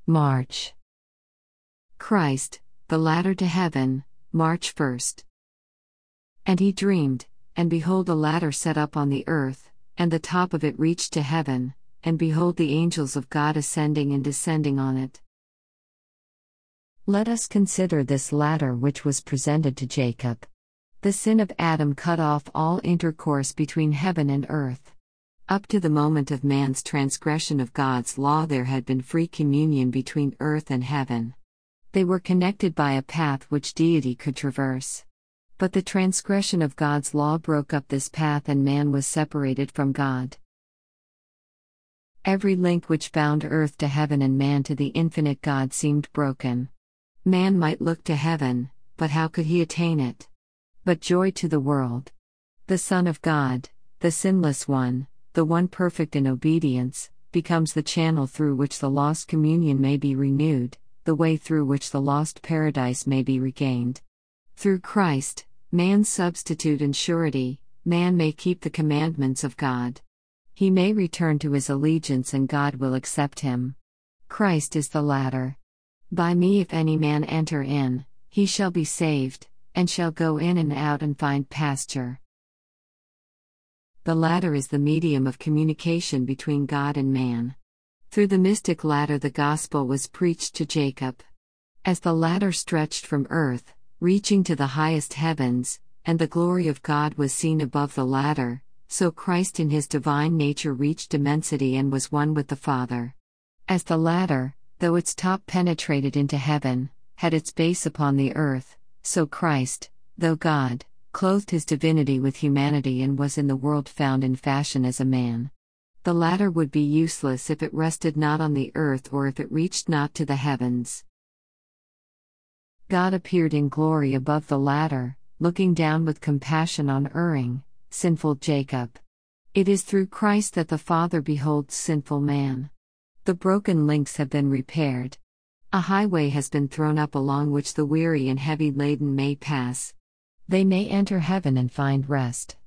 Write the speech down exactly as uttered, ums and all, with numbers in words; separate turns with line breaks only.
March. Christ, the ladder to heaven, March first. And he dreamed, and behold a ladder set up on the earth, and the top of it reached to heaven, and behold the angels of God ascending and descending on it. Let us consider this ladder which was presented to Jacob. The sin of Adam cut off all intercourse between heaven and earth. Up to the moment of man's transgression of God's law there had been free communion between earth and heaven. They were connected by a path which deity could traverse. But the transgression of God's law broke up this path and man was separated from God. Every link which bound earth to heaven and man to the infinite God seemed broken. Man might look to heaven, but how could he attain it? But joy to the world! The Son of God, the sinless one, the one perfect in obedience, becomes the channel through which the lost communion may be renewed, the way through which the lost paradise may be regained. Through Christ, man's substitute and surety, man may keep the commandments of God. He may return to his allegiance and God will accept him. Christ is the ladder. By me if any man enter in, he shall be saved, and shall go in and out and find pasture. The ladder is the medium of communication between God and man. Through the mystic ladder the gospel was preached to Jacob. As the ladder stretched from earth, reaching to the highest heavens, and the glory of God was seen above the ladder, so Christ in his divine nature reached immensity and was one with the Father. As the ladder, though its top penetrated into heaven, had its base upon the earth, so Christ, though God, clothed his divinity with humanity and was in the world found in fashion as a man. The ladder would be useless if it rested not on the earth or if it reached not to the heavens. God appeared in glory above the ladder, looking down with compassion on erring, sinful Jacob. It is through Christ that the Father beholds sinful man. The broken links have been repaired. A highway has been thrown up along which the weary and heavy laden may pass. They may enter heaven and find rest.